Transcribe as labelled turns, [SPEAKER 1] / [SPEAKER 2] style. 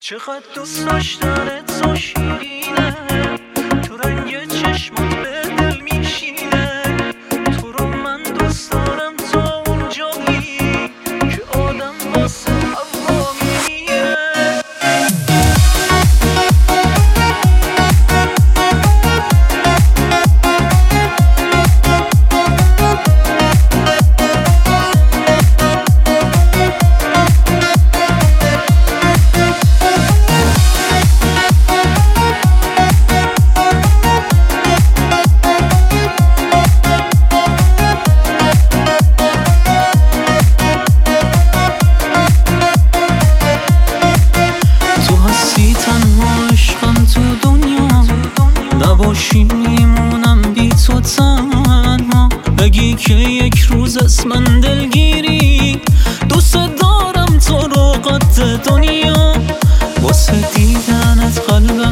[SPEAKER 1] چقدر دوست داشتنت تو شیرینه، تو رنگ چشمات به دل میشینه. تو رو من دوست دارم تا اون جایی که آدم واسه هوا میمیره. نباشی میمونم بی تو تنها، بگی که یک روز از من دلگیری. دوست دارم تو رو قد دنیا، واسه دیدنت قلبم